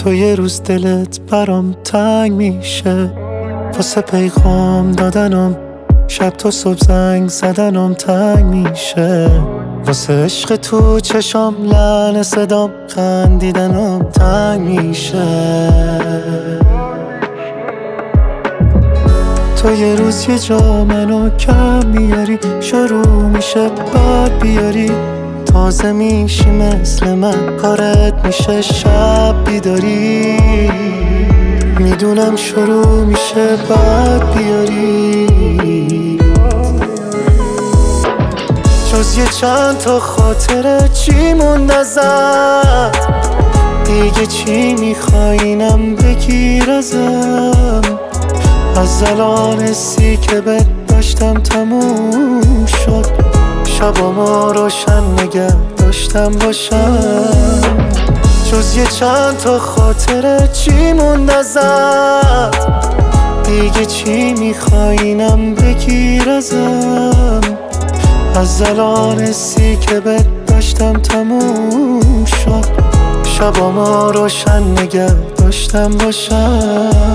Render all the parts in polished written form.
تو یه روز دلت برام تنگ میشه، واسه پیغام دادنم شب تو صبح زنگ زدنم تنگ میشه، واسه عشق تو چشام لعنه صدام خندیدنم تنگ میشه. تو یه روز یه جا منو کم میاری، شروع میشه بعد بیاری، تازه میشی مثل من، کارت میشه شب بیداری، میدونم شروع میشه بعد بیاری. جز یه چند تا خاطره چی موند ازت، دیگه چی میخواینم بگیر ازم، از الان حسی که بهت داشتم تموم شد، شبامو روشن نگه داشتم باشم. جز یه چند تا خاطره چی موند ازت، دیگه چی میخواینم بگیر ازم، از الان حسی که بهت داشتم تموم شد، شبامو روشن نگه داشتم باشم.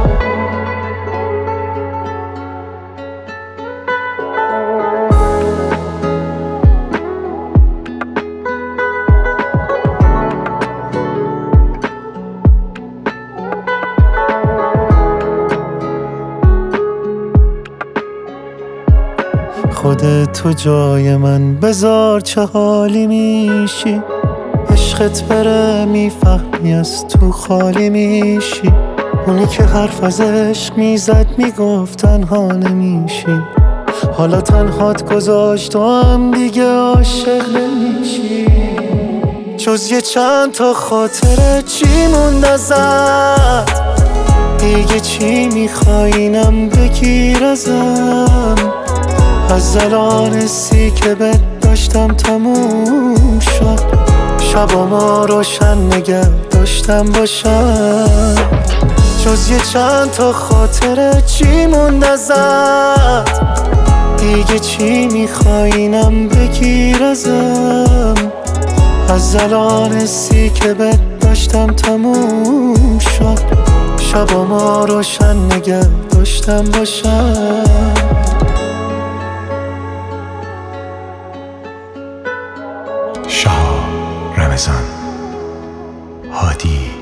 خودت تو جای من بذار چه حالی میشی، عشقت بره میفهمی از تو خالی میشی، اونی که حرف از عشق میزد میگفت تنها نمیشی، حالا تنهات گذاشت و هم دیگه عاشق نمیشی. جز یه چند تا خاطره چی موند ازت، دیگه چی میخواینم بگیر ازم، از الان حسی که بهت داشتم تموم شد، شبامو روشن نگه داشتم باشم. جز یه چند تا خاطره چی موند ازت، دیگه چی میخواینم بگیر ازم، از الان حسی که بهت داشتم تموم شد، شبامو روشن نگه داشتم باشم. شاه رمضان هادی